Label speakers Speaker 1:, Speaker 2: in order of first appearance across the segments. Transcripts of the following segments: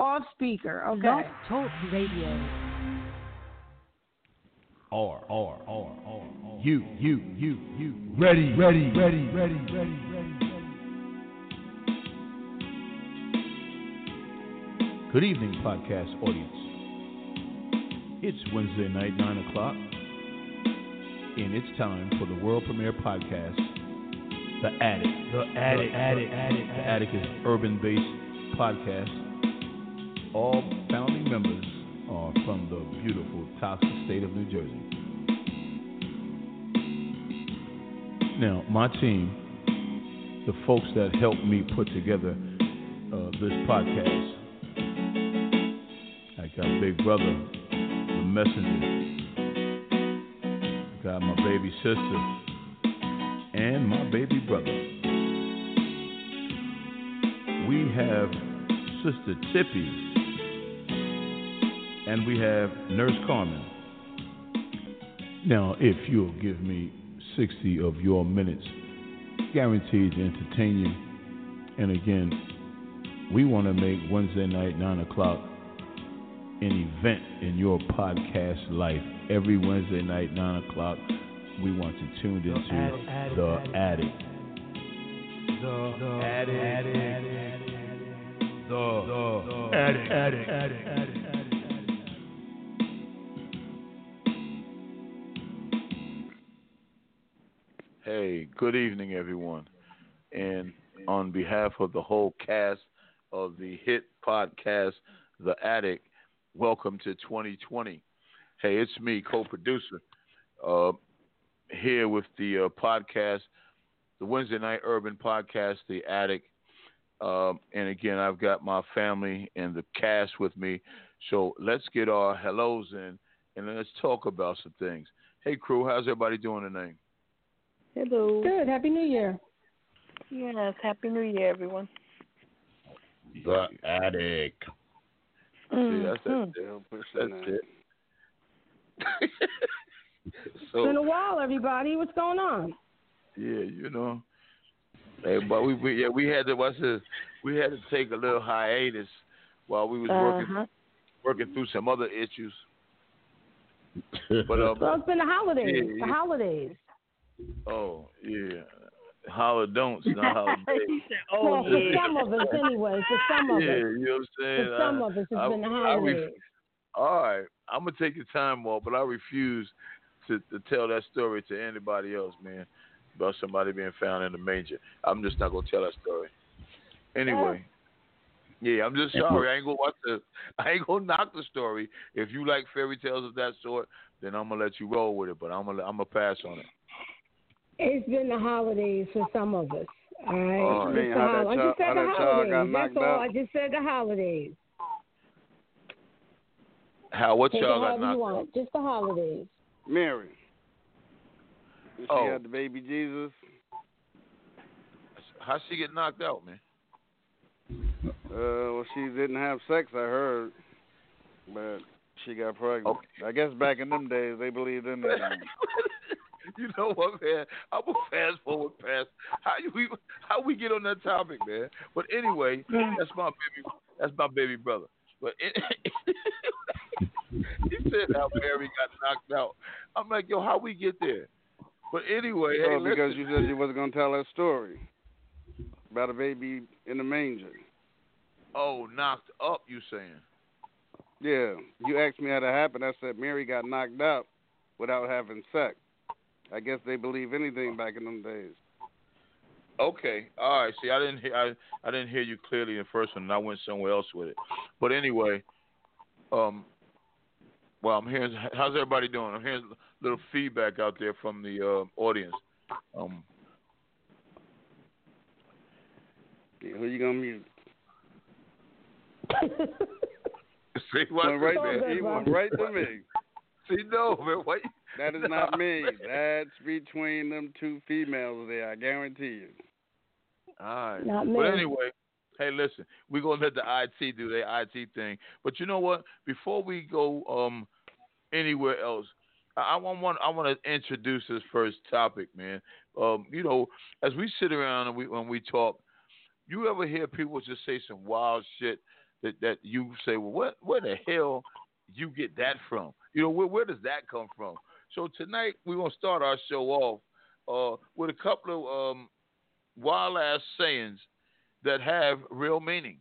Speaker 1: off speaker. Okay.
Speaker 2: Blog Talk Radio.
Speaker 3: You. Ready. Good evening, podcast audience. It's Wednesday night, 9 o'clock, and it's time for the world premiere podcast, The Attic. The Attic is an urban-based podcast. All founding members are from the beautiful, toxic state of New Jersey. Now, my team, the folks that helped me put together this podcast, I got Big Brother, the Messenger, got my baby sister, and my baby brother. We have Sister Tippy, and we have Nurse Carmen. Now, if you'll give me 60 of your minutes, guaranteed to entertain you. And again, we want to make Wednesday night, 9 o'clock, an event in your podcast life. Every Wednesday night, 9 o'clock, we want you tuned into The Attic. The Attic. Hey, good evening, everyone. And on behalf of the whole cast of the hit podcast, The Attic, welcome to 2020. Hey, it's me, co-producer, here with the podcast, the Wednesday Night Urban Podcast, The Attic. And again, I've got my family and the cast with me. So let's get our hellos in and let's talk about some things. Hey, crew, how's everybody doing tonight?
Speaker 4: Hello.
Speaker 1: Good. Happy New Year.
Speaker 4: Yes, Happy New Year, everyone.
Speaker 3: The Attic. See, that's it.
Speaker 1: It's been a while, everybody. What's going on?
Speaker 3: Yeah, you know. Hey, but we had to take a little hiatus while we was working through some other issues. But
Speaker 1: well, it's been the holidays.
Speaker 3: Yeah.
Speaker 1: The holidays.
Speaker 3: Oh yeah, holidays, not holidays.
Speaker 1: Well, for some of us, anyway. For some of us.
Speaker 3: Yeah, you know what I'm saying.
Speaker 1: For some of us, it's been the holidays.
Speaker 3: All right, I'm gonna take your time off, but I refuse to tell that story to anybody else, man, about somebody being found in the manger. I'm just not gonna tell that story. Anyway. Yeah, I'm just sorry. I ain't gonna knock the story. If you like fairy tales of that sort, then I'm gonna let you roll with it. But I'm gonna pass on it.
Speaker 1: It's been the holidays for some of us. All right.
Speaker 5: I just said the holidays.
Speaker 1: That's all. I just said the holidays.
Speaker 3: What
Speaker 1: Take
Speaker 3: y'all
Speaker 1: it
Speaker 3: got knocked out?
Speaker 1: Just the holidays.
Speaker 5: Mary. She had the baby Jesus.
Speaker 3: How'd she get knocked out, man?
Speaker 5: Well, she didn't have sex, I heard, but she got pregnant.
Speaker 3: Okay.
Speaker 5: I guess back in them days, they believed in that.
Speaker 3: You know what, man? I'm gonna fast forward past how we get on that topic, man. But anyway, that's my baby brother. But he said how Mary got knocked out. I'm like, yo, how we get there? But anyway, hey,
Speaker 5: because you said you wasn't gonna tell that story about a baby in the manger.
Speaker 3: Oh, knocked up, you saying?
Speaker 5: Yeah. You asked me how that happened. I said Mary got knocked out without having sex. I guess they believe anything back in them days.
Speaker 3: Okay. All right. See, I didn't hear you clearly in the first one, and I went somewhere else with it. But anyway, well, I'm hearing. How's everybody doing? I'm hearing a little feedback out there from the audience.
Speaker 5: Yeah, who you gonna mute?
Speaker 3: See, what
Speaker 5: he went right to me.
Speaker 3: See, no, man. What?
Speaker 5: That is not me. That's between them two females there, I guarantee you.
Speaker 3: All right.
Speaker 1: Not me.
Speaker 3: But anyway, hey, listen, we're going to let the IT do their IT thing. But you know what? Before we go anywhere else, I want to introduce this first topic, man. You know, as we sit around and when we talk, you ever hear people just say some wild shit
Speaker 2: that you say, well, where the hell you get that from? Where does that come from? So tonight we're gonna start our show off with a couple of wild ass sayings that have real meaning.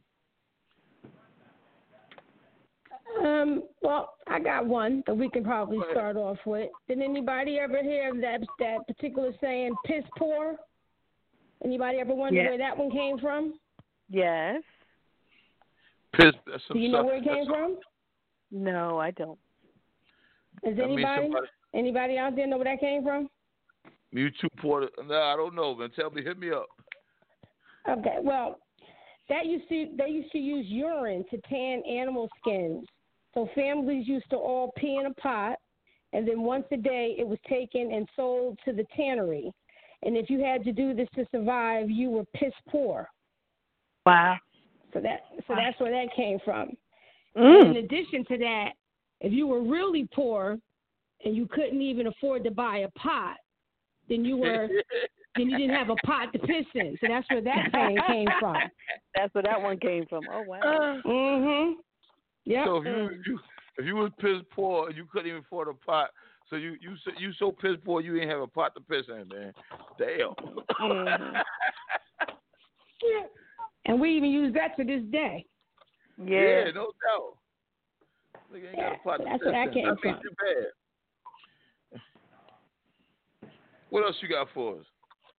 Speaker 1: Well, I got one that we can probably start off with. Did anybody ever hear of that particular saying, piss poor? Anybody ever wonder where that one came from?
Speaker 4: Yes.
Speaker 2: Piss.
Speaker 1: Do you know where it came from?
Speaker 4: No, I don't.
Speaker 1: Does anybody out there know where that came from?
Speaker 2: You too poor. No, I don't know, man. Hit me up.
Speaker 1: Okay, well, they used to use urine to tan animal skins. So families used to all pee in a pot, and then once a day it was taken and sold to the tannery. And if you had to do this to survive, you were piss poor.
Speaker 4: Wow.
Speaker 1: So that's where that came from. And in addition to that, if you were really poor and you couldn't even afford to buy a pot, then you didn't have a pot to piss in. So that's where that saying came from.
Speaker 4: That's where that one came from. Oh wow.
Speaker 1: Yeah.
Speaker 2: So if you was piss poor and you couldn't even afford a pot, so you so piss poor you didn't have a pot to piss in, man. Damn.
Speaker 1: Yeah. And we even use that to this day.
Speaker 2: Yeah, no doubt. Nigga ain't got a pot to
Speaker 1: that's
Speaker 2: piss
Speaker 1: where that
Speaker 2: in.
Speaker 1: came
Speaker 2: That
Speaker 1: from.
Speaker 2: makes you bad. What else you got for us?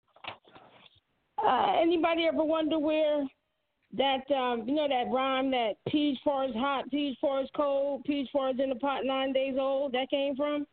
Speaker 1: Anybody ever wonder where that that rhyme that peach far is hot, peach far is cold, peach far is in the pot 9 days old, that came from?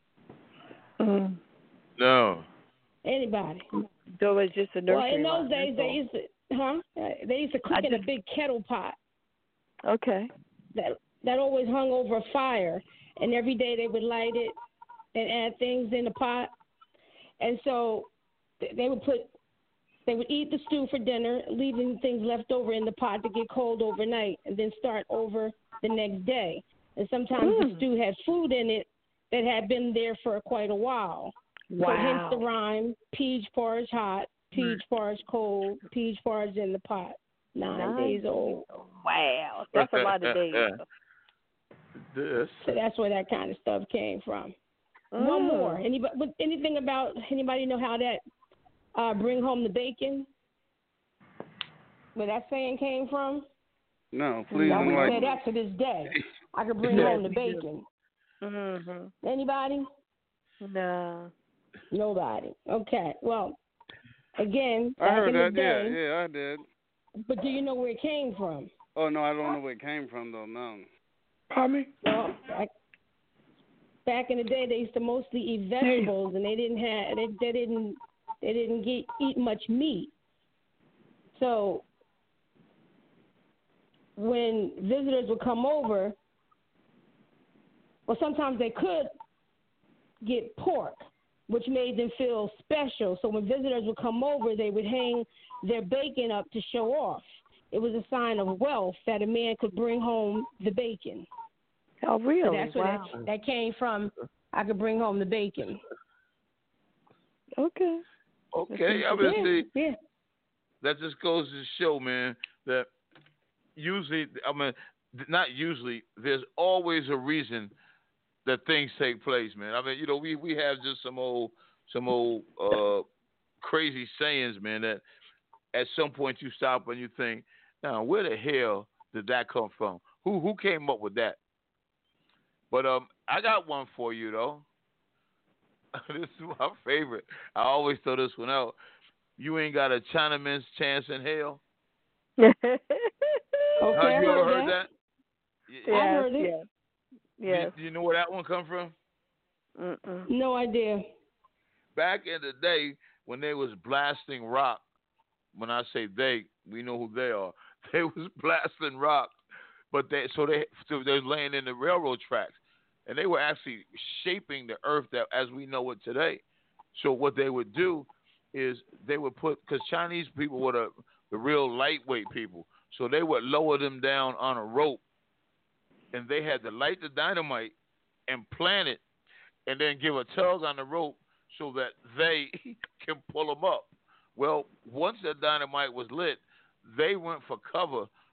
Speaker 2: No.
Speaker 1: Anybody?
Speaker 4: So it's just a nursery.
Speaker 1: Well, in those days they used to cook in a big kettle pot.
Speaker 4: Okay.
Speaker 1: That always hung over a fire, and every day they would light it and add things in the pot. And so they would eat the stew for dinner, leaving things left over in the pot to get cold overnight, and then start over the next day. And sometimes the stew had food in it that had been there for quite a while.
Speaker 4: Wow.
Speaker 1: So hence the rhyme, peach porridge hot, peach porridge cold, peach porridge in the pot, 9 days old.
Speaker 4: Wow. That's a lot of days.
Speaker 2: This.
Speaker 1: So that's where that kind of stuff came from. One more. Anybody know how that bring home the bacon? Where that saying came from?
Speaker 5: No, please.
Speaker 1: I would say that to this day. I could bring home the bacon. Anybody?
Speaker 4: No.
Speaker 1: Nobody. Okay. Well, again,
Speaker 5: I
Speaker 1: back
Speaker 5: heard
Speaker 1: in
Speaker 5: that.
Speaker 1: the day,
Speaker 5: Yeah, I did.
Speaker 1: But do you know where it came from?
Speaker 5: Oh no, I don't know where it came from though. No.
Speaker 2: Pardon me?
Speaker 1: Well, back in the day, they used to mostly eat vegetables, and they didn't eat much meat. So when visitors would come over, well, sometimes they could get pork, which made them feel special. So when visitors would come over, they would hang their bacon up to show off. It was a sign of wealth that a man could bring home the bacon.
Speaker 4: Oh, really?
Speaker 1: So that's where that came from. I could bring home the bacon.
Speaker 4: Okay.
Speaker 2: I mean, see, that just goes to show, man, that usually, not usually, there's always a reason that things take place, man. I mean, we have just some old crazy sayings, man, that at some point you stop and you think, now, where the hell did that come from? Who came up with that? But I got one for you, though. This is my favorite. I always throw this one out. You ain't got a Chinaman's chance in hell.
Speaker 1: Okay,
Speaker 2: you ever heard that?
Speaker 1: Yeah, I heard it.
Speaker 4: Yes.
Speaker 2: Do you know where that one come from?
Speaker 1: No idea.
Speaker 2: Back in the day when they was blasting rock, when I say they, we know who they are. They was blasting rock, but they was laying in the railroad tracks, and they were actually shaping the earth that as we know it today. So what they would do is they would because Chinese people were the real lightweight people, so they would lower them down on a rope, and they had to light the dynamite and plant it, and then give a tug on the rope so that they can pull them up. Well, once the dynamite was lit, they went for cover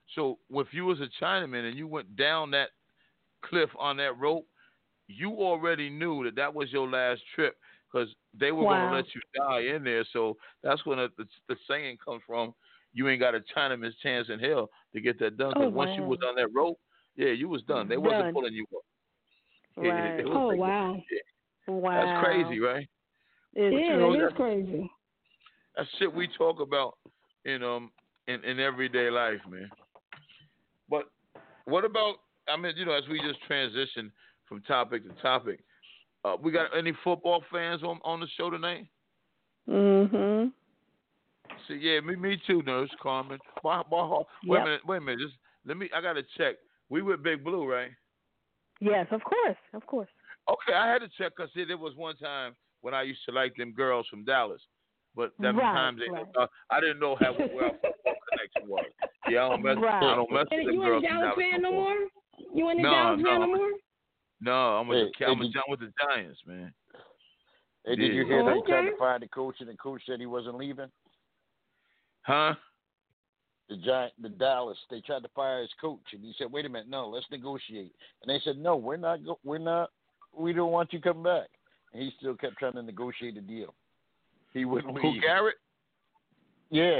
Speaker 2: So if you was a Chinaman and you went down that cliff on that rope, you already knew that that was your last trip because they were going to let you die in there. So that's when the saying comes from, you ain't got a Chinaman's chance in hell to get that done. Because once you was on that rope, yeah, you was done. They wasn't pulling you up.
Speaker 4: Right.
Speaker 1: Wow.
Speaker 2: Yeah.
Speaker 4: Wow.
Speaker 2: That's crazy, right?
Speaker 1: It is crazy.
Speaker 2: That's shit we talk about in everyday life, man. But what about, I mean, as we just transition from topic to topic, we got any football fans on the show tonight?
Speaker 4: Mhm.
Speaker 2: See, yeah, me too, Nurse Carmen. Wait a minute. Just I gotta check. We with Big Blue, right?
Speaker 4: Yes, of course.
Speaker 2: Okay, I had to check because there was one time when I used to like them girls from Dallas, but that times I didn't know where our football connection was. Yeah, I don't mess with them
Speaker 1: you
Speaker 2: girls
Speaker 1: ain't a Dallas fan no more? You ain't a Dallas fan no more?
Speaker 2: No, I'm with the Giants, man.
Speaker 6: Hey, did you hear they tried to fire the coach and the coach said he wasn't leaving?
Speaker 2: Huh?
Speaker 6: The Dallas, they tried to fire his coach, and he said, "Wait a minute, no, let's negotiate." And they said, "No, we don't want you coming back." And he still kept trying to negotiate a deal. He wouldn't leave.
Speaker 2: Who, Garrett?
Speaker 6: Yeah.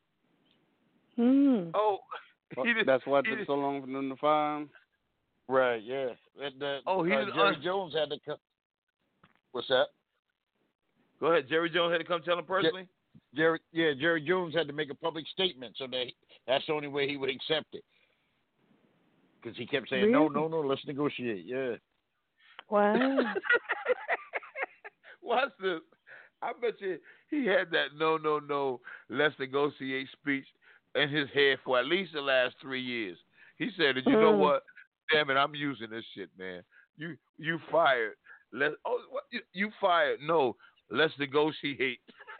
Speaker 2: Oh,
Speaker 5: that's why it took so long for them to fire him.
Speaker 6: Right. Yeah. Jerry Jones had to come. What's that?
Speaker 2: Go ahead. Jerry Jones had to come tell him personally.
Speaker 6: Jerry Jones had to make a public statement, so that's the only way he would accept it. Because he kept saying, no, let's negotiate. Yeah.
Speaker 4: Wow.
Speaker 2: Watch this. I bet you he had that no, let's negotiate speech in his head for at least the last 3 years. He said, you know what? Damn it, I'm using this shit, man. You fired. You fired. No, let's negotiate.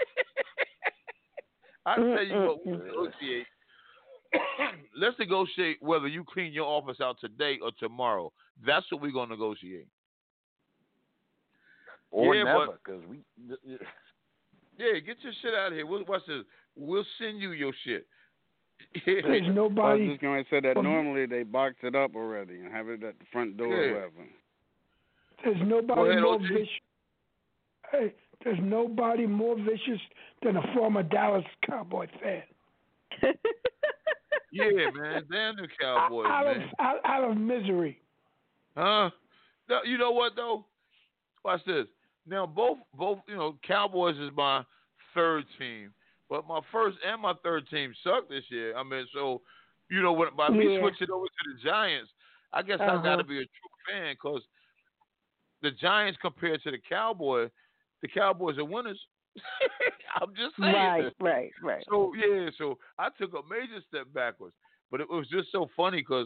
Speaker 2: I tell you what, we negotiate. Let's negotiate whether you clean your office out today or tomorrow. That's what we're gonna negotiate.
Speaker 6: Or never, because we.
Speaker 2: Yeah, get your shit out of here. Watch this. We'll send you your shit.
Speaker 7: There's nobody.
Speaker 5: I was just going to say that normally they box it up already and have it at the front door or whatever.
Speaker 7: There's nobody more vicious. Hey, there's nobody more vicious than a former Dallas Cowboy fan.
Speaker 2: Yeah, man. Damn the Cowboys, man.
Speaker 7: Out of misery.
Speaker 2: Huh? No, you know what though? Watch this. Now both Cowboys is my third team, but my first and my third team sucked this year. I mean, so by me switching over to the Giants, I guess I got to be a true fan because the Giants compared to the Cowboys are winners. I'm just saying.
Speaker 4: Right.
Speaker 2: So I took a major step backwards, but it was just so funny because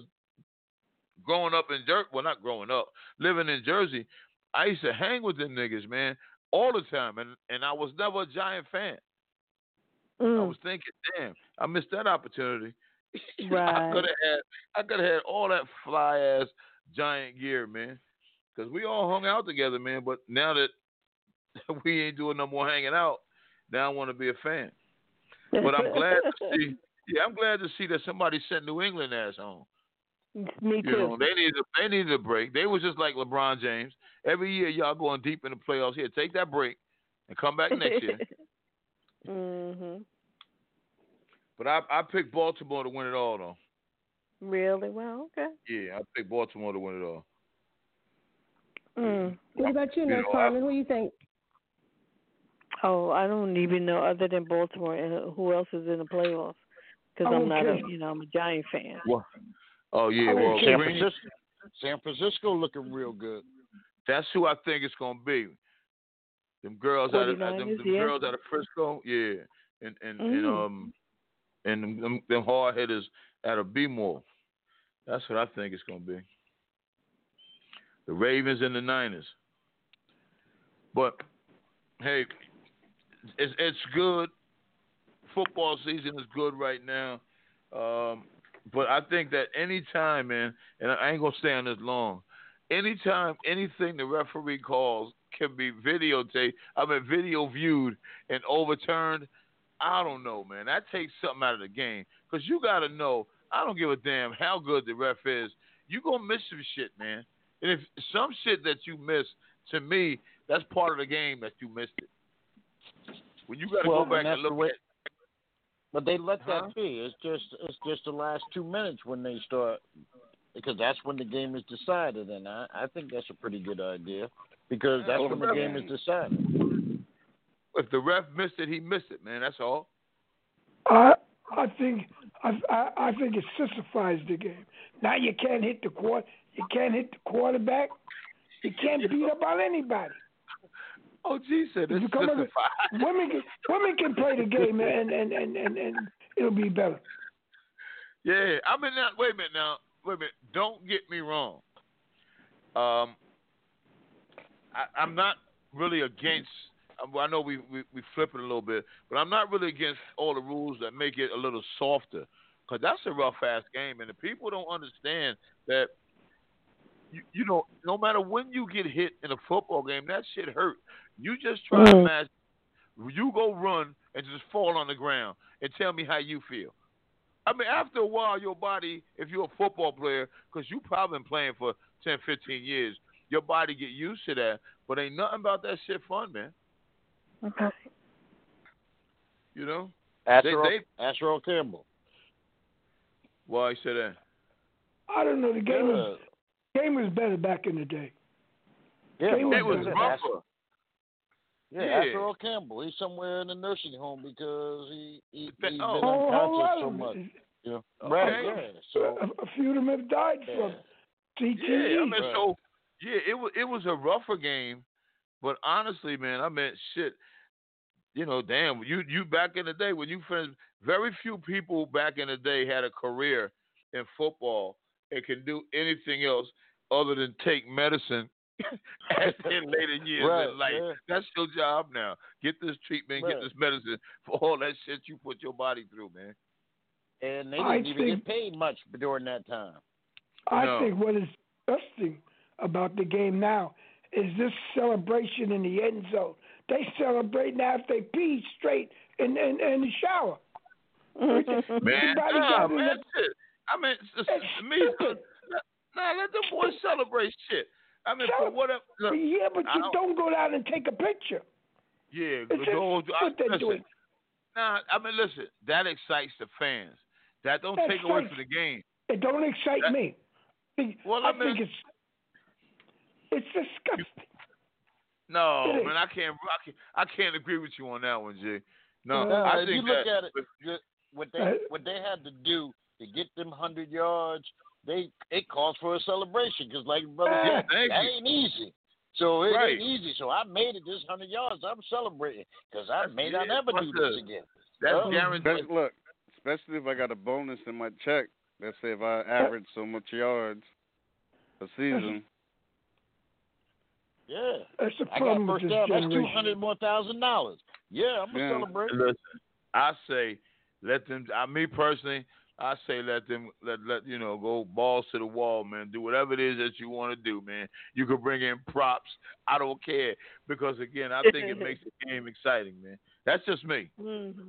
Speaker 2: living in Jersey, I used to hang with them niggas, man, all the time, and I was never a Giant fan. I was thinking, damn, I missed that opportunity.
Speaker 4: Right.
Speaker 2: I could have had all that fly ass Giant gear, man, because we all hung out together, man. But now that we ain't doing no more hanging out, now I want to be a fan. But I'm glad to see. Yeah, I'm glad to see that somebody sent New England ass home.
Speaker 4: Me too.
Speaker 2: They needed a break. They was just like LeBron James. Every year y'all going deep in the playoffs. Here, take that break and come back next year.
Speaker 4: Mhm.
Speaker 2: But I picked Baltimore to win it all, though.
Speaker 4: Really? Well, okay.
Speaker 2: Yeah, I picked Baltimore to win it all.
Speaker 1: What about you, Nurse Carmen? Who do you think?
Speaker 4: Oh, I don't even know other than Baltimore and who else is in the playoffs because I'm not I'm a Giant fan.
Speaker 2: Well, oh yeah, well,
Speaker 6: San Francisco looking real good.
Speaker 2: That's who I think it's gonna be. Them girls out of girls out of Frisco, yeah, and them hard hitters out of B-Mall. That's what I think it's gonna be. The Ravens and the Niners. But hey, it's good. Football season is good right now. But I think that anytime, man, and I ain't gonna stay on this long. Anytime anything the referee calls can be video viewed and overturned, I don't know, man. That takes something out of the game. Because you got to know, I don't give a damn how good the ref is. You gonna miss some shit, man. And if some shit that you miss, to me, that's part of the game that you missed it. When you gotta go back and look at.
Speaker 6: But they let that be. It's just the last 2 minutes when they start, because that's when the game is decided, and I think that's a pretty good idea because that's when the game is decided.
Speaker 2: If the ref missed it, he missed it, man. That's all.
Speaker 7: I think it sissifies the game. Now you can't hit the quarterback. You can't beat up on anybody.
Speaker 2: Oh, gee, said it's sissified.
Speaker 7: Women can play the game and it'll be better.
Speaker 2: Yeah, I mean, now, wait a minute. Don't get me wrong. I'm not really against. I know we flip it a little bit, but I'm not really against all the rules that make it a little softer, because that's a rough ass game, and the people don't understand that. You know, no matter when you get hit in a football game, that shit hurt. You just try to imagine you go run and just fall on the ground and tell me how you feel. I mean, after a while, your body, if you're a football player, because you probably been playing for 10, 15 years, your body get used to that. But ain't nothing about that shit fun, man.
Speaker 4: Okay.
Speaker 2: You know?
Speaker 6: Ask Earl Campbell.
Speaker 2: Why he said that?
Speaker 7: I don't know. The game was better back in the day.
Speaker 6: Yeah,
Speaker 2: it was rougher.
Speaker 6: Ask Earl Campbell. He's somewhere in a nursing home because he's been unconscious so much. You know? Right, yeah. So
Speaker 7: a few of them have died from CTE.
Speaker 2: Yeah, I mean, so it was a rougher game, but honestly, man, I mean, shit. You know, damn, you back in the day when you finished, very few people back in the day had a career in football and can do anything else other than take medicine in later years in life. Yeah. That's your job now. Get this treatment, get this medicine for all that shit you put your body through, man.
Speaker 6: And they didn't even get paid much during that time.
Speaker 7: I think what is disgusting about the game now is this celebration in the end zone. They celebrate now if they pee straight in the shower.
Speaker 2: Man, shit. I mean, let the boys celebrate shit. I mean, for whatever. Look,
Speaker 7: yeah, but you don't go down and take a picture.
Speaker 2: Yeah,
Speaker 7: doing.
Speaker 2: Nah, I mean, listen, that excites the fans. That don't take away from the game.
Speaker 7: It don't excite me. I think it's disgusting.
Speaker 2: No, man, I can't agree with you on that one, Jay. No,
Speaker 6: if you look at it, what they had to do to get them 100 yards, it calls for a celebration because, like brother said, that ain't easy. So it ain't easy. So I made it this 100 yards. I'm celebrating because I may not ever do this again.
Speaker 2: That's guaranteed.
Speaker 5: Look, especially if I got a bonus in my check. Let's say if I average so much yards a season.
Speaker 6: Yeah,
Speaker 7: that's the
Speaker 6: I
Speaker 7: problem
Speaker 6: got first down. That's $200,000 more. Yeah, I'm gonna celebrate.
Speaker 2: Listen, I say let them. Me personally, I say let them let go balls to the wall, man. Do whatever it is that you want to do, man. You can bring in props. I don't care because again, I think it makes the game exciting, man. That's just me.
Speaker 7: Mm-hmm.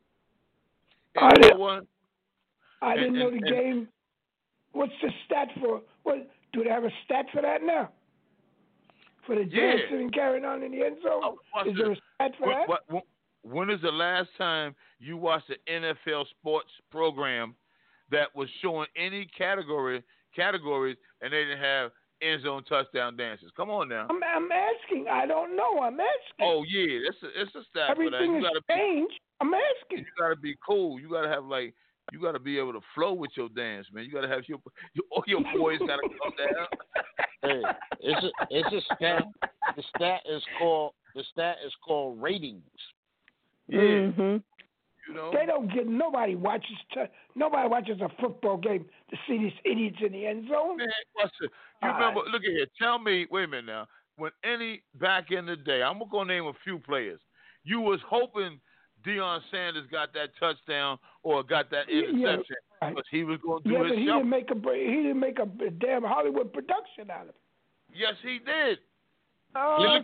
Speaker 2: I
Speaker 7: didn't know the game. What's the stat for? What do they have a stat for that now? For the dancing and carrying on in the end zone? Is there a stat for that?
Speaker 2: When is the last time you watched an NFL sports program that was showing any categories and they didn't have end zone touchdown dances? Come on now.
Speaker 7: I'm asking. I don't know. I'm asking.
Speaker 2: Oh yeah, it's a stat
Speaker 7: Everything
Speaker 2: for that.
Speaker 7: Everything has changed. I'm asking.
Speaker 2: You gotta be cool. You gotta have you got to be able to flow with your dance, man. You got to have your boys got to come down.
Speaker 6: Hey, it's a stat. The stat is called ratings.
Speaker 2: Yeah.
Speaker 4: Mm-hmm.
Speaker 2: You know?
Speaker 7: They don't get nobody watches a football game to see these idiots in the end zone.
Speaker 2: Man, listen, you remember? Look at here. Tell me. Wait a minute now. When back in the day, I'm gonna name a few players. You was hoping Deion Sanders got that touchdown or got that interception because he was going to do his
Speaker 7: but he
Speaker 2: show.
Speaker 7: He didn't make a damn Hollywood production out of it.
Speaker 2: Yes, he did.
Speaker 6: He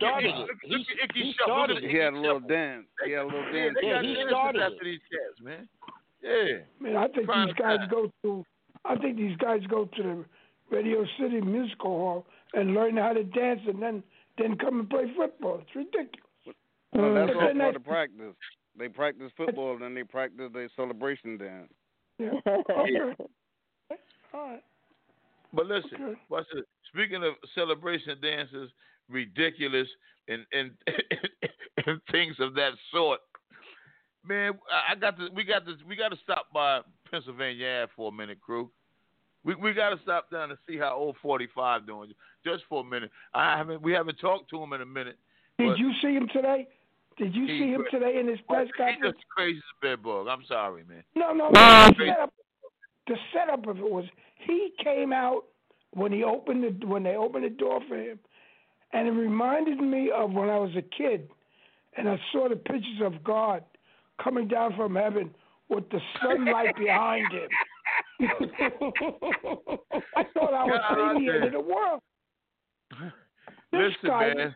Speaker 6: started it.
Speaker 5: He had a little dance.
Speaker 6: He started
Speaker 2: after these cats, man. Yeah.
Speaker 7: Man, I think these guys go to. I think these guys go to the Radio City Musical Hall and learn how to dance, and then come and play football. It's ridiculous.
Speaker 5: Well, that's all part of practice. They practice football, then they practice their celebration dance.
Speaker 7: Yeah. Okay. All right.
Speaker 2: But listen, speaking of celebration dances, ridiculous and and things of that sort, man, we got to stop by Pennsylvania Ave for a minute, crew. We got to stop down and see how old 45 doing, just for a minute. We haven't talked to him in a minute.
Speaker 7: Did you see him today? Did you see him today in his press conference?
Speaker 2: He's just crazy as a bedbug. I'm sorry, man.
Speaker 7: No. The setup of it was he came out when they opened the door for him, and it reminded me of when I was a kid, and I saw the pictures of God coming down from heaven with the sunlight behind him. I thought I was seeing the end of the world.
Speaker 2: Listen, man.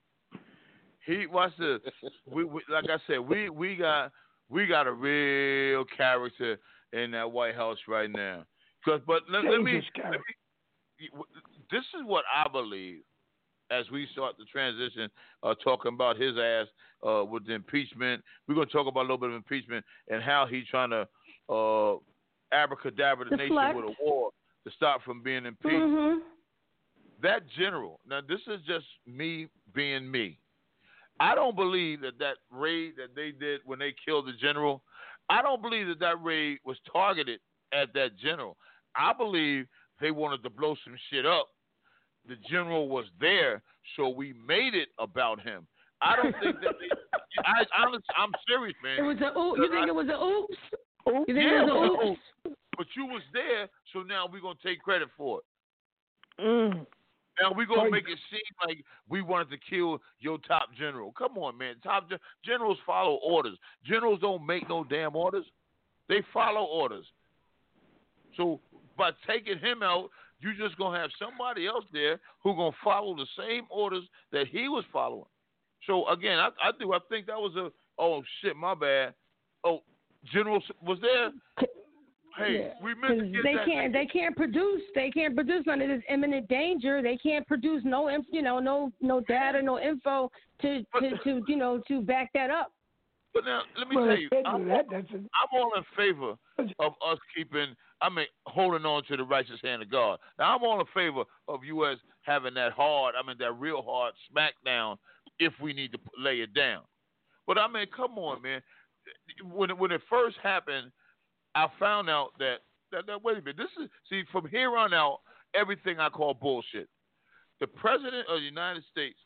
Speaker 2: Like I said, we got a real character in that White House right now. But let me. This is what I believe as we start the transition, talking about his ass with the impeachment. We're going to talk about a little bit of impeachment and how he's trying to abracadabra the nation with a war to stop from being impeached.
Speaker 1: Mm-hmm.
Speaker 2: That general. Now, this is just me being me. I don't believe that raid that they did when they killed the general, I don't believe that raid was targeted at that general. I believe they wanted to blow some shit up. The general was there, so we made it about him. I don't think that I'm serious, man.
Speaker 1: It was you think it was an oops? You think
Speaker 2: it
Speaker 1: was an oops?
Speaker 2: But you was there, so now we're going to take credit for it.
Speaker 4: Mm.
Speaker 2: Now we're going to make it seem like we wanted to kill your top general. Come on, man. Generals follow orders. Generals don't make no damn orders. They follow orders. So by taking him out, you're just going to have somebody else there who's going to follow the same orders that he was following. So, again, I think that was oh, shit, my bad. Oh, General was there? Hey, we meant to get that.
Speaker 1: They can't produce under this imminent danger. They can't produce no data, no info to back that up.
Speaker 2: But now let me tell you, I'm all in favor of us holding on to the righteous hand of God. Now I'm all in favor of U.S. having that real hard smackdown if we need to lay it down. But come on, man. When it first happened, I found out that wait a minute. From here on out, everything I call bullshit. The President of the United States,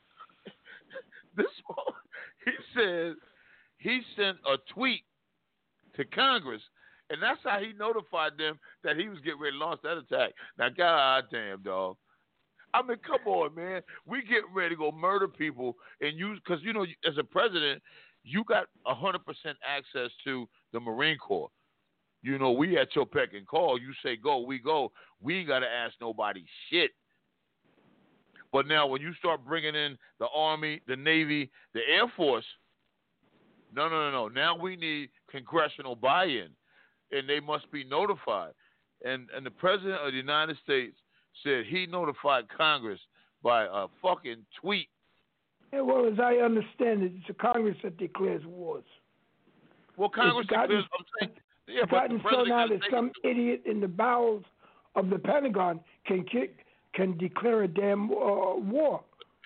Speaker 2: he said he sent a tweet to Congress, and that's how he notified them that he was getting ready to launch that attack. Now, goddamn, dog. Come on, man. We getting ready to go murder people, and because as a president, you got 100% access to the Marine Corps. We at your beck and call. You say go, we go. We ain't got to ask nobody shit. But now when you start bringing in the Army, the Navy, the Air Force, no. Now we need congressional buy-in, and they must be notified. And the President of the United States said he notified Congress by a fucking tweet.
Speaker 7: Yeah, well, as I understand it, it's a Congress that declares wars.
Speaker 2: Well, Congress declares.
Speaker 7: It's gotten so now that some idiot in the bowels of the Pentagon can declare a damn war.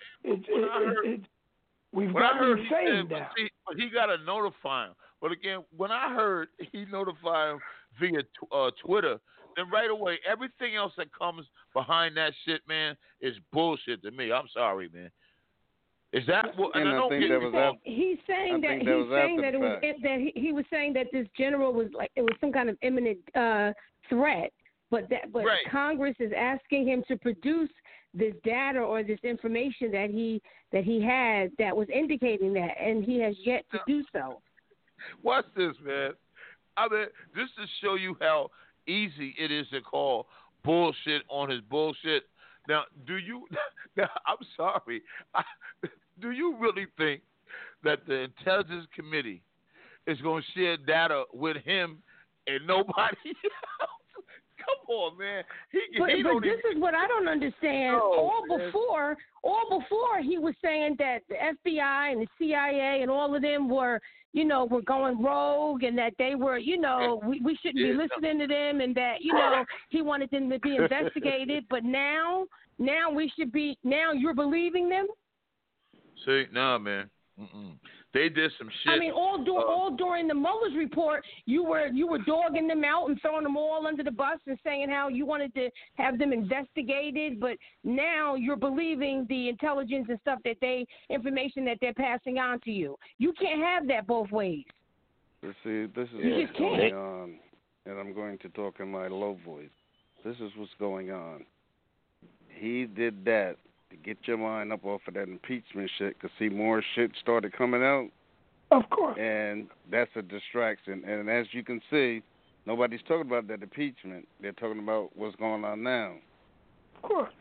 Speaker 7: We've got him saying that.
Speaker 2: But he got to notify him. But again, when I heard he notified him via Twitter, then right away, everything else that comes behind that shit, man, is bullshit to me. I'm sorry, man. Is that what? And I don't get it.
Speaker 1: He's saying that he was saying that this general was like it was some kind of imminent threat, but
Speaker 2: right.
Speaker 1: Congress is asking him to produce this data or this information that he had that was indicating that, and he has yet to do so.
Speaker 2: Watch this, man. Just to show you how easy it is to call bullshit on his bullshit. Now, I'm sorry. Do you really think that the Intelligence Committee is going to share data with him and nobody else. Come on, man.
Speaker 1: But this is what I don't understand. All before he was saying that the FBI and the CIA and all of them were going rogue, and that they were, we shouldn't be listening to them, and that, he wanted them to be investigated. But now we should be. Now you're believing them.
Speaker 2: See, nah, man. They did some shit.
Speaker 1: I mean, all during the Mueller's report, you were dogging them out and throwing them all under the bus and saying how you wanted to have them investigated, but now you're believing the intelligence and stuff information that they're passing on to you. You can't have that both ways.
Speaker 5: See, this is what's going on, and I'm going to talk in my low voice. This is what's going on. He did that to get your mind up off of that impeachment shit, because see, more shit started coming out.
Speaker 7: Of course.
Speaker 5: And that's a distraction. And as you can see, nobody's talking about that impeachment. They're talking about what's going on now.
Speaker 7: Of course.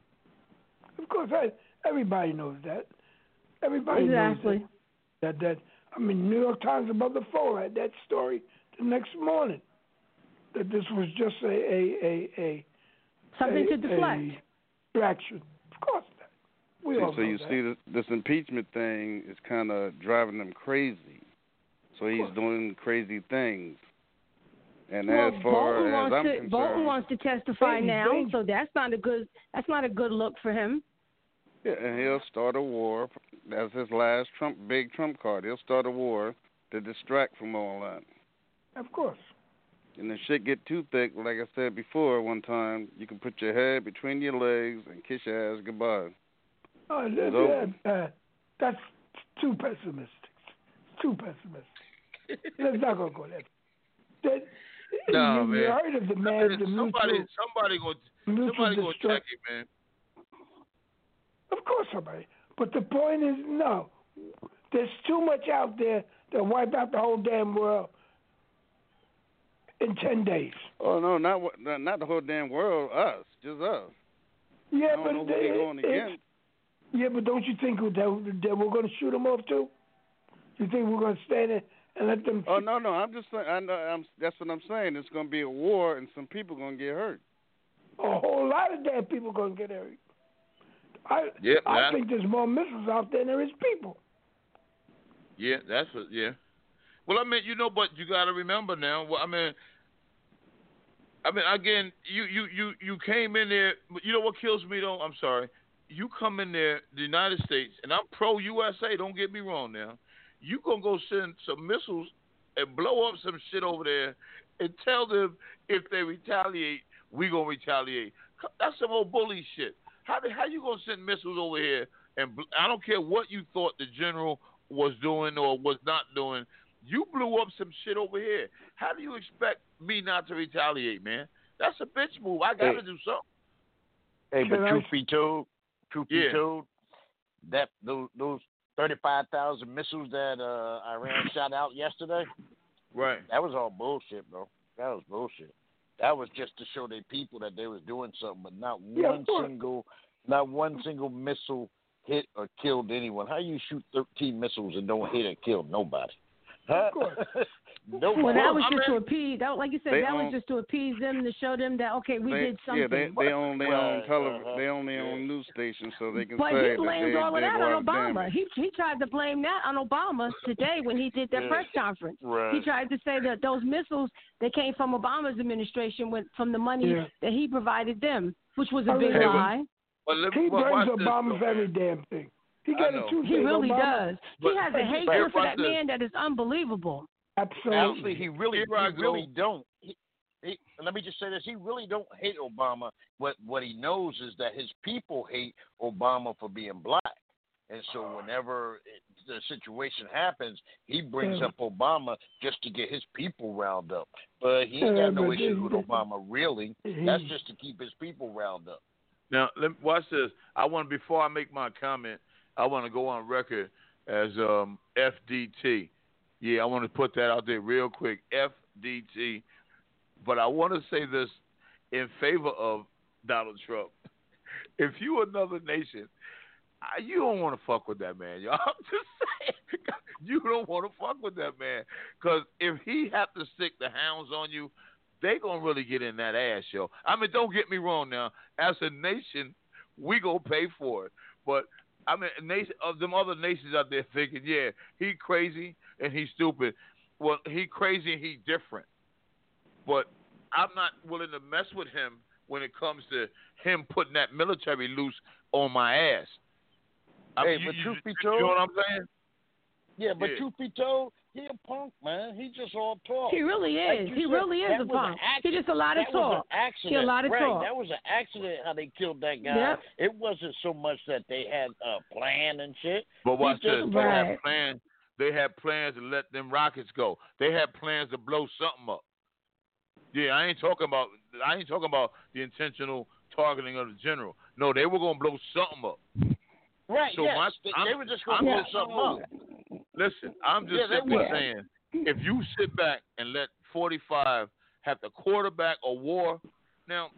Speaker 7: Everybody knows that. Everybody knows that. I mean, New York Times above the fold had that story the next morning. That this was just
Speaker 1: something to deflect.
Speaker 7: Distraction. Of course.
Speaker 5: So you see, this impeachment thing is kind of driving them crazy. So he's doing crazy things. And as far as I'm concerned,
Speaker 1: Bolton wants to testify now, so that's not a good look for him.
Speaker 5: Yeah, and he'll start a war. That's his last big Trump card. He'll start a war to distract from all that.
Speaker 7: Of course.
Speaker 5: And if shit get too thick, like I said before one time, you can put your head between your legs and kiss your ass goodbye.
Speaker 7: Oh, that's too pessimistic. Let's not go there.
Speaker 2: No,
Speaker 7: you heard of the man,
Speaker 2: somebody gonna check it, man.
Speaker 7: Of course, somebody. But the point is, no. There's too much out there that wipe out the whole damn world in 10 days.
Speaker 5: Oh no, not the whole damn world. Us, just us.
Speaker 7: Yeah,
Speaker 5: but they're going against.
Speaker 7: Yeah, but don't you think that we're going to shoot them off too? You think we're going to stand there and let them?
Speaker 5: Oh no, I'm just saying. That's what I'm saying. It's going to be a war, and some people are going to get hurt.
Speaker 7: A whole lot of damn people are going to get hurt. I think there's more missiles out there than there is people.
Speaker 2: Yeah, that's what. Yeah. Well, I mean, but you got to remember now. Well, I mean, again, you came in there. You know what kills me though? I'm sorry. You come in there, the United States, and I'm pro-USA. Don't get me wrong now. You gonna go send some missiles and blow up some shit over there, and tell them if they retaliate, we gonna retaliate. That's some old bully shit. How you gonna send missiles over here? And I don't care what you thought the general was doing or was not doing. You blew up some shit over here. How do you expect me not to retaliate, man? That's a bitch move. I got to do something.
Speaker 6: Hey, but truth be told, that those 35,000 missiles that Iran shot out yesterday,
Speaker 2: right?
Speaker 6: That was all bullshit, bro. That was bullshit. That was just to show their people that they was doing something, but not one single missile hit or killed anyone. How you shoot 13 missiles and don't hit or kill nobody?
Speaker 7: Of course.
Speaker 1: Well, that was just to appease. Like you said, that was just to appease them, to show them that we did something.
Speaker 5: Yeah, they own television. They only own news stations, so they can say that they
Speaker 1: But he blamed all of that on Obama. He tried to blame that on Obama today when he did that press conference.
Speaker 6: Right.
Speaker 1: He tried to say that those missiles that came from Obama's administration went from the money that he provided them, which was a big lie.
Speaker 7: He blames Obama for every damn thing. He
Speaker 1: really does. He has a hatred for that man that is unbelievable.
Speaker 7: Absolutely.
Speaker 6: He really don't. Let me just say this. He really don't hate Obama. What he knows is that his people hate Obama for being black. And so whenever the situation happens, he brings up Obama just to get his people riled up. But he ain't got no issues with Obama, really. That's just to keep his people riled up.
Speaker 2: Now, watch this. Before I make my comment, I want to go on record as FDT. Yeah, I want to put that out there real quick, FDT. But I want to say this in favor of Donald Trump. If you another nation You don't want to fuck with that man, y'all. I'm just saying, you don't want to fuck with that man, because if he have to stick the hounds on you, they gonna really get in that ass, yo. I mean, don't get me wrong. Now, as a nation, we gonna pay for it, but I mean, of them other nations out there thinking, yeah, he crazy and he's stupid. Well, he crazy and he different, but I'm not willing to mess with him when it comes to him putting that military loose on my ass.
Speaker 6: Hey, but truth be told,
Speaker 2: you know what I'm saying?
Speaker 6: Yeah, but truth be told, he a punk, man. He just all talk.
Speaker 1: He really is. He really is a punk. He just a lot of talk.
Speaker 6: That was an accident.
Speaker 1: He a lot of talk.
Speaker 6: That was an accident how they killed that guy.
Speaker 1: Yep.
Speaker 6: It wasn't so much that they had a plan and shit.
Speaker 2: But watch this.
Speaker 1: Right.
Speaker 2: They had plans to let them rockets go. They had plans to blow something up. Yeah, I ain't talking about the intentional targeting of the general. No, they were gonna blow something up.
Speaker 6: Right.
Speaker 2: So
Speaker 6: yes. They were just gonna blow something up.
Speaker 2: Listen, I'm just simply saying, if you sit back and let 45 have the quarterback a war, now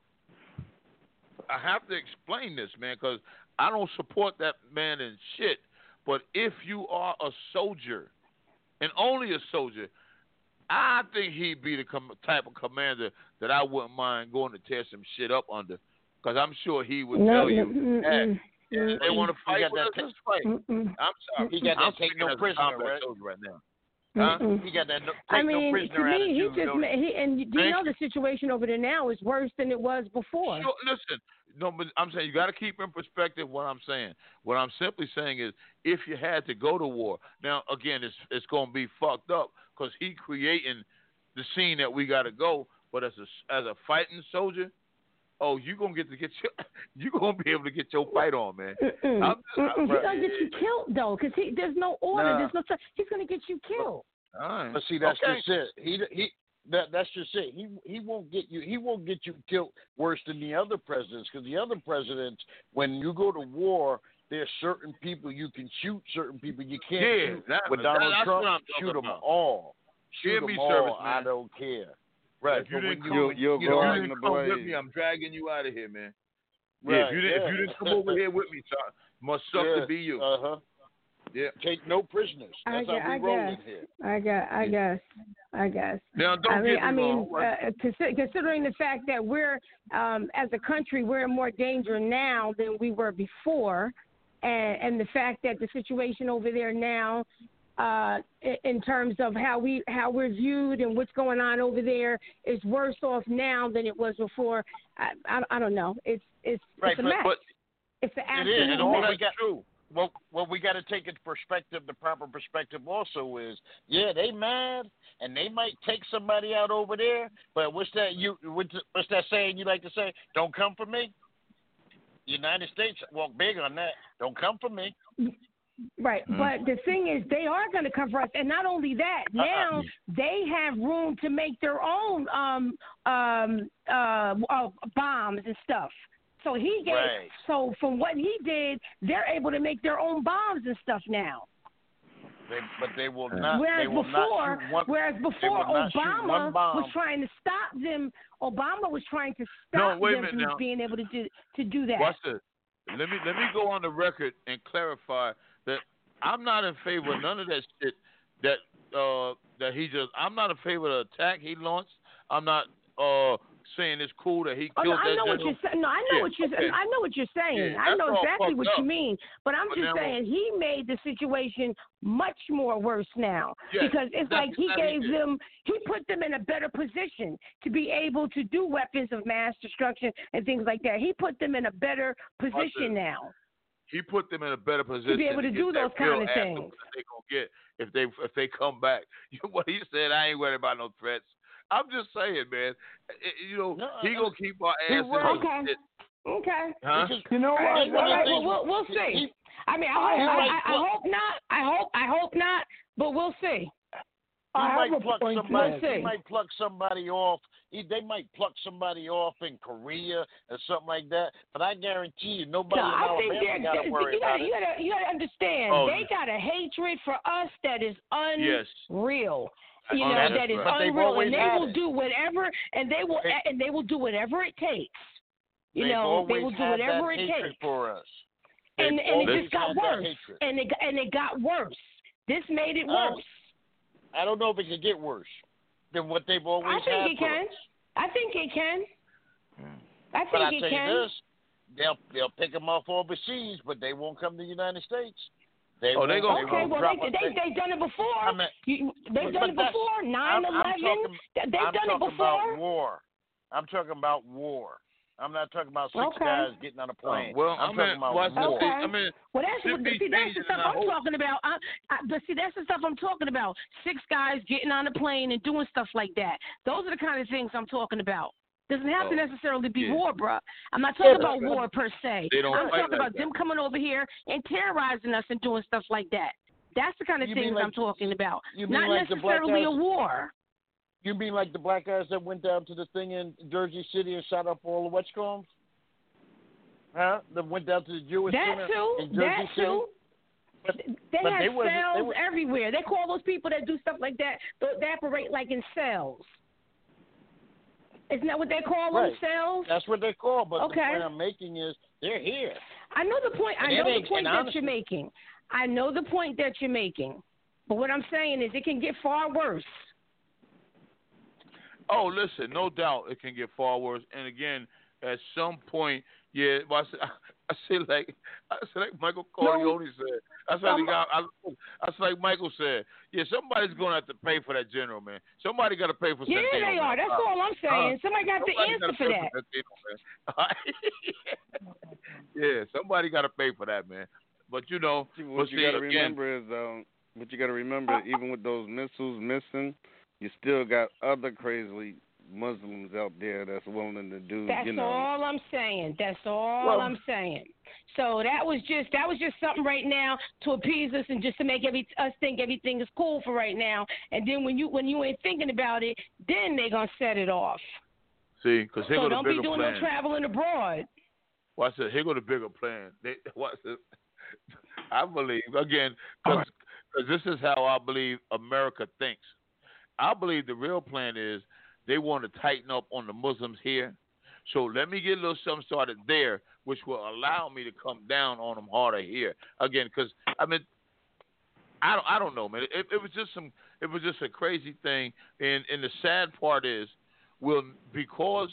Speaker 2: I have to explain this, man, because I don't support that man in shit. But if you are a soldier, and only a soldier, I think he'd be the type of commander that I wouldn't mind going to tear some shit up under, because I'm sure he would tell you, hey, they want to fight with us, let's fight. I'm sorry.
Speaker 6: He got that take no prisoner,
Speaker 2: right now.
Speaker 6: Huh? He got that no prisoner
Speaker 1: to me,
Speaker 6: attitude.
Speaker 1: Do you know the situation over there now is worse than it was before?
Speaker 2: Sure, listen, no, but I'm saying you got to keep in perspective what I'm saying. What I'm simply saying is, if you had to go to war, now again, it's going to be fucked up because he creating the scene that we got to go. But as a fighting soldier, oh, you gonna you gonna be able to get your fight on, man.
Speaker 1: He's gonna get you killed though, because there's no order.
Speaker 6: Nah.
Speaker 1: He's gonna get you killed.
Speaker 2: All right.
Speaker 6: But see, that's just it. That's just it. He won't get you. He won't get you killed worse than the other presidents, because the other presidents, when you go to war, there's certain people you can shoot, certain people you can't shoot. With Donald Trump, shoot them all. Shoot them all. I don't care. Right.
Speaker 2: If you didn't come with me, I'm dragging you out of here, man.
Speaker 6: Right.
Speaker 2: If you didn't come over here with me, son, must suck to be you. Yeah.
Speaker 6: Take no prisoners. That's how we roll in here.
Speaker 1: I guess.
Speaker 2: Now, don't get me wrong.
Speaker 1: Considering the fact that we're, as a country, we're in more danger now than we were before, and the fact that the situation over there now, in terms of how we're viewed and what's going on over there, is worse off now than it was before. I don't know. It's a mess.
Speaker 6: But
Speaker 1: it's an absolute
Speaker 6: it is, and all
Speaker 1: mess.
Speaker 6: true. Well, we got to take into perspective. The proper perspective also is, they mad and they might take somebody out over there. But what's that saying you like to say? Don't come for me. United States walk big on that. Don't come for me.
Speaker 1: Right, but the thing is, they are going to come for us, and not only that, now they have room to make their own bombs and stuff. So so from what he did, they're able to make their own bombs and stuff now.
Speaker 6: But they will not.
Speaker 1: Whereas before, Obama was trying to stop them. Obama was trying to stop them from being able to do that.
Speaker 2: Watch this. Let me go on the record and clarify that I'm not in favor of none of that shit that he just. I'm not in favor of the attack he launched. I'm not saying it's cool that he killed that general.
Speaker 1: I know what you're saying. I know exactly what you mean. But I'm just saying he made the situation much more worse now, because it's like he put them in a better position to be able to do weapons of mass destruction and things like that. He put them in a better position now.
Speaker 2: He put them in a better position
Speaker 1: to be able to do those kind of things.
Speaker 2: They gonna get if they come back. What he said, I ain't worried about no threats. I'm just saying, man. He gonna keep our ass.
Speaker 1: Okay.
Speaker 2: Huh?
Speaker 7: You know what?
Speaker 1: Well, we'll see. I mean, I hope not. I hope not. But we'll see.
Speaker 6: He might pluck somebody off. They might pluck somebody off in Korea or something like that. But I guarantee you, nobody in Alabama got to worry about it.
Speaker 1: You got to understand, they got a hatred for us that is unreal. You know, that is unreal, and they will do whatever, and they will do whatever it takes. You know, they will do whatever it takes
Speaker 6: for us.
Speaker 1: and it just got worse. And it got worse. This made it worse.
Speaker 6: I don't know if it can get worse than what they've always had.
Speaker 1: I think it can. I think it can. I think
Speaker 6: but I
Speaker 1: it
Speaker 6: tell
Speaker 1: can.
Speaker 6: You this, they'll pick them off overseas, but they won't come to the United States. They've done it
Speaker 1: before. They've done it before. 9/11. They've done it before.
Speaker 6: I'm talking about war. I'm not talking about six guys getting on a plane. I'm talking about war.
Speaker 1: That's the stuff I'm talking about. But that's the stuff I'm talking about. 6 guys getting on a plane and doing stuff like that. Those are the kind of things I'm talking about. Doesn't have to necessarily be war, bro. I'm not talking about war per se. I'm talking about them coming over here and terrorizing us and doing stuff like that. That's the kind of things I'm talking about. Not necessarily a war.
Speaker 6: You mean like the black guys that went down to the thing in Jersey City and shot up all the whatchcombs? Huh? That went down to the Jewish center in Jersey City?
Speaker 1: They have cells everywhere. They call those people that do stuff like that, they operate like in cells. Isn't that what they call them, cells?
Speaker 6: That's what they call, but the point I'm making is they're here.
Speaker 1: I know the point. I know the point that you're making. I know the point that you're making. But what I'm saying is it can get far worse.
Speaker 2: Oh, listen, no doubt it can get far worse. And again, at some point, I say like Michael Corleone said. I said like Michael said. Yeah, somebody's going to have to pay for that general, man. Somebody got to pay for.
Speaker 1: Yeah,
Speaker 2: Centeno,
Speaker 1: they are. That's all I'm saying. Somebody got to answer for that.
Speaker 2: Yeah, somebody got to pay for that, man. But
Speaker 5: what you got to remember is, even with those missiles missing, you still got other crazy Muslims out there that's willing to do.
Speaker 1: That's all I'm saying. That's all I'm saying. So that was just something right now to appease us and just to make us think everything is cool for right now. And then when you ain't thinking about it, then they gonna set it off.
Speaker 2: See, because here go the bigger plan.
Speaker 1: So don't be doing no traveling abroad.
Speaker 2: Watch this. Here go the bigger plan. Watch this. I believe again because this is how I believe America thinks. I believe the real plan is they want to tighten up on the Muslims here. So let me get a little something started there, which will allow me to come down on them harder here. Again, because I don't know, man. It was just a crazy thing. And the sad part is, because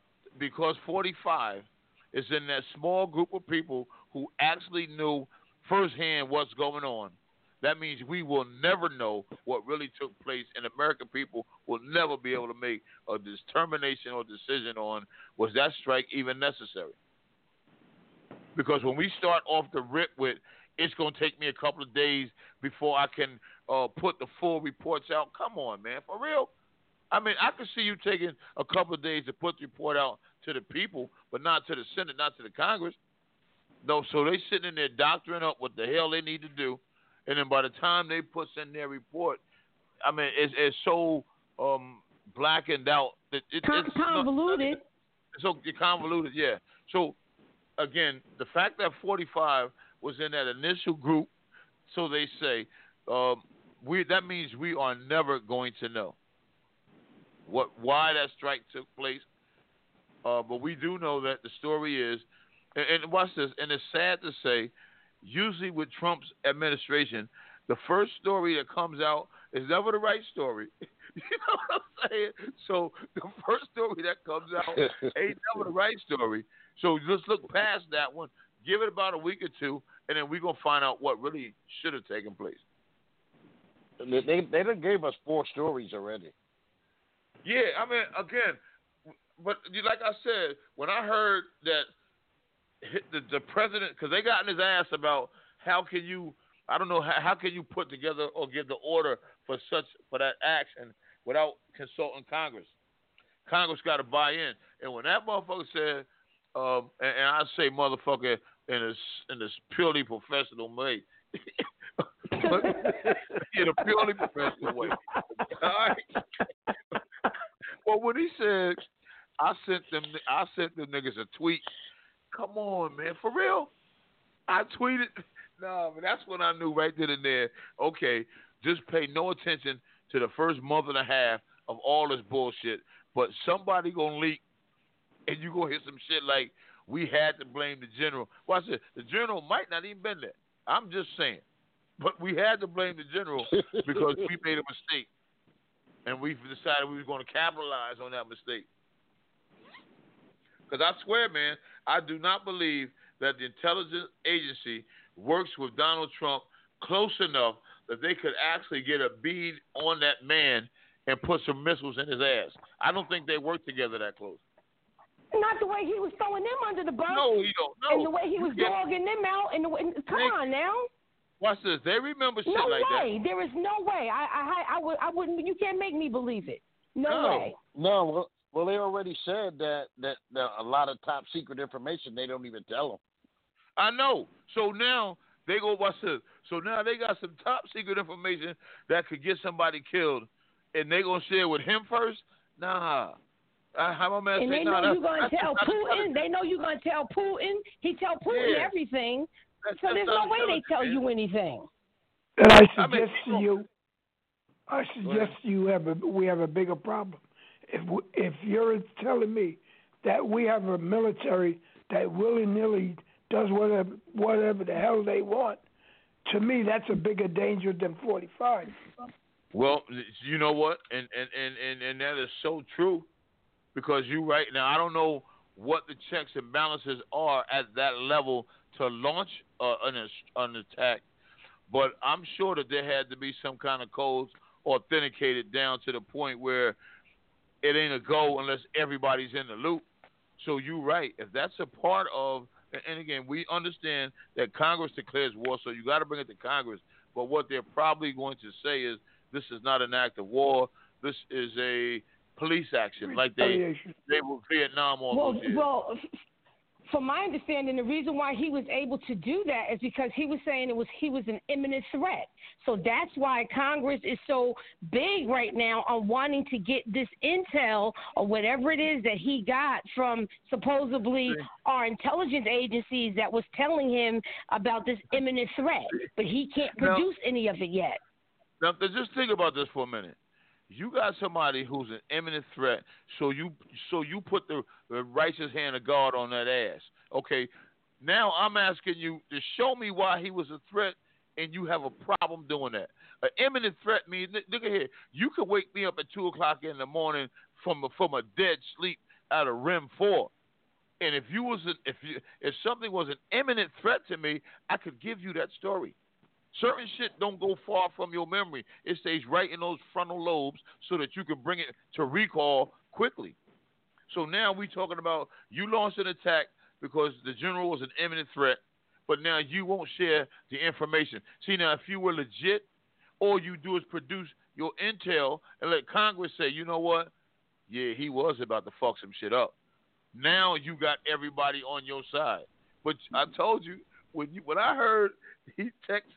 Speaker 2: 45 is in that small group of people who actually knew firsthand what's going on. That means we will never know what really took place, and American people will never be able to make a determination or decision on was that strike even necessary. Because when we start off the rip with it's going to take me a couple of days before I can put the full reports out, come on, man, for real? I mean, I can see you taking a couple of days to put the report out to the people, but not to the Senate, not to the Congress. No, so they sitting in there doctoring up what the hell they need to do. And then by the time they put in their report, I mean, it's so blackened out. It's
Speaker 1: convoluted.
Speaker 2: So convoluted, yeah. So, again, the fact that 45 was in that initial group, so they say, that means we are never going to know why that strike took place. But we do know that the story is, and watch this, and it's sad to say, usually with Trump's administration, the first story that comes out is never the right story. You know what I'm saying? So the first story that comes out ain't never the right story. So let's look past that one, give it about a week or two, and then we're going to find out what really should have taken place.
Speaker 6: They done gave us 4 stories already.
Speaker 2: Yeah, I mean, again, but like I said, when I heard that the president, because they got in his ass about how can you put together or give the order for that action without consulting Congress. Congress got to buy in. And when that motherfucker said, and I say motherfucker in this purely professional way, in a purely professional way. All right. Well, when he said, I sent them niggas a tweet. Come on, man, for real? I tweeted. No, but that's when I knew right then and there. Okay, just pay no attention to the first month and a half of all this bullshit. But somebody gonna leak, and you gonna hear some shit like, we had to blame the general. Watch this. The general might not even been there. I'm just saying. But we had to blame the general because we made a mistake. And we decided we were going to capitalize on that mistake. Because I swear, man, I do not believe that the intelligence agency works with Donald Trump close enough that they could actually get a bead on that man and put some missiles in his ass. I don't think they work together that close.
Speaker 1: Not the way he was throwing them under the bus.
Speaker 2: No, you don't. No.
Speaker 1: And the way he was dogging them out. And come on now.
Speaker 2: Watch this. They remember shit
Speaker 1: no
Speaker 2: like
Speaker 1: way.
Speaker 2: that.
Speaker 1: There is no way. I wouldn't. You can't make me believe it. No way.
Speaker 6: No. Well, they already said that a lot of top secret information they don't even tell them.
Speaker 2: I know. So now they go. Watch this. So now they got some top secret information that could get somebody killed, and they gonna share with him first. Nah. How my man
Speaker 1: and
Speaker 2: say,
Speaker 1: they know
Speaker 2: nah,
Speaker 1: you're gonna tell Putin. They know you're gonna tell Putin. He tell Putin everything. So there's no way they tell you anything.
Speaker 7: And I suggest to you, we have a bigger problem. If you're telling me that we have a military that willy-nilly does whatever the hell they want, to me that's a bigger danger than 45.
Speaker 2: Well, you know what, and that is so true, because you right now I don't know what the checks and balances are at that level to launch an attack, but I'm sure that there had to be some kind of codes authenticated down to the point where it ain't a go unless everybody's in the loop. So you're right. If that's a part of, and again, we understand that Congress declares war, so you got to bring it to Congress. But what they're probably going to say is this is not an act of war. This is a police action, like they were Vietnam all those years.
Speaker 1: Well, from my understanding, the reason why he was able to do that is because he was saying he was an imminent threat. So that's why Congress is so big right now on wanting to get this intel or whatever it is that he got from supposedly our intelligence agencies that was telling him about this imminent threat. But he can't produce any of it yet.
Speaker 2: Now, just think about this for a minute. You got somebody who's an imminent threat, so you put the righteous hand of God on that ass. Okay, now I'm asking you to show me why he was a threat, and you have a problem doing that. An imminent threat means, look at here, you could wake me up at 2 o'clock in the morning from a dead sleep out of REM 4, and if something was an imminent threat to me, I could give you that story. Certain shit don't go far from your memory. It stays right in those frontal lobes so that you can bring it to recall quickly. So now we're talking about you launched an attack because the general was an imminent threat, but now you won't share the information. See, now if you were legit, all you do is produce your intel and let Congress say, you know what? Yeah, he was about to fuck some shit up. Now you got everybody on your side. But I told you when I heard he texted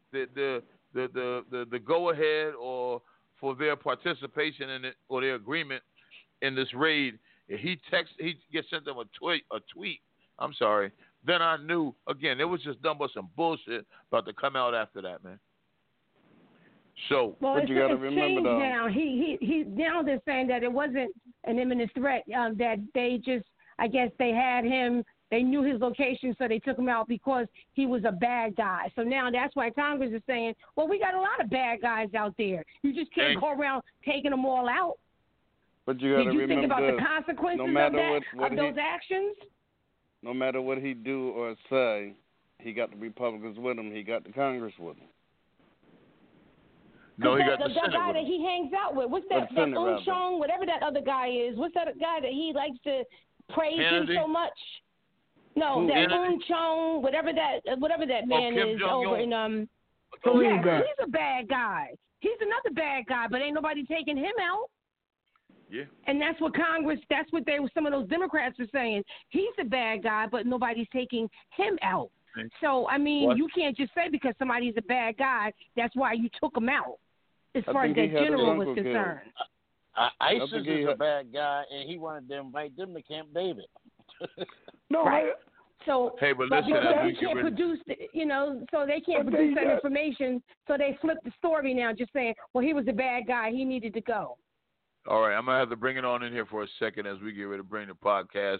Speaker 2: the go ahead or for their participation in it or their agreement in this raid, he gets sent them a tweet. I'm sorry. Then I knew again it was just done by some bullshit about to come out after that, man. So,
Speaker 1: but
Speaker 5: you got to remember though.
Speaker 1: Now he now they're saying that it wasn't an imminent threat. That they just, I guess they had him. They knew his location, so they took him out because he was a bad guy. So now that's why Congress is saying, well, we got a lot of bad guys out there. You just can't go around taking them all out.
Speaker 5: But you got to remember,
Speaker 1: did you think about the consequences of those actions?
Speaker 5: No matter what he do or say, he got the Republicans with him. He got the Congress with him.
Speaker 2: No, he got the Senate
Speaker 1: that guy
Speaker 2: with him.
Speaker 1: that he hangs out with. What's that? That Un Chong, whatever that other guy is. What's that guy that he likes to praise him so much? No, that Un Chong, whatever that man is over in he's a bad guy. He's another bad guy, but ain't nobody taking him out.
Speaker 2: Yeah.
Speaker 1: And that's what some of those Democrats are saying. He's a bad guy, but nobody's taking him out. So I mean, you can't just say because somebody's a bad guy, that's why you took him out. As far as that general was concerned.
Speaker 6: ISIS is a bad guy, and he wanted to invite them to Camp David.
Speaker 7: No,
Speaker 1: right. So,
Speaker 2: hey, but listen,
Speaker 1: they can't produce, so they can't produce that information. So they flip the story now, just saying, well, he was a bad guy, he needed to go.
Speaker 2: All right, I'm gonna have to bring it on in here for a second as we get ready to bring the podcast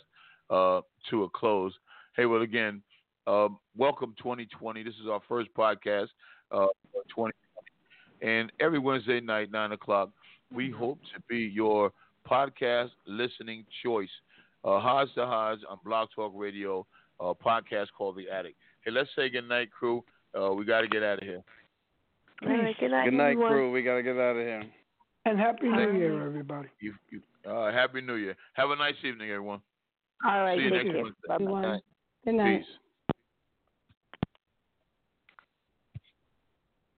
Speaker 2: to a close. Hey, well, again, welcome 2020. This is our first podcast, 2020. And every Wednesday night, 9 o'clock, we hope to be your podcast listening choice. Hodge to Hodge on Blog Talk Radio, podcast called The Attic. Hey, let's say good night, crew. We got to get out of here.
Speaker 4: All right, good night,
Speaker 5: crew. We got to get out of here.
Speaker 7: And Happy New Year, everybody.
Speaker 2: Happy New Year. Have a nice evening, everyone.
Speaker 4: All right,
Speaker 2: see you next
Speaker 4: Wednesday.
Speaker 2: Wednesday.
Speaker 4: Bye-bye.
Speaker 1: Good night.
Speaker 2: Peace.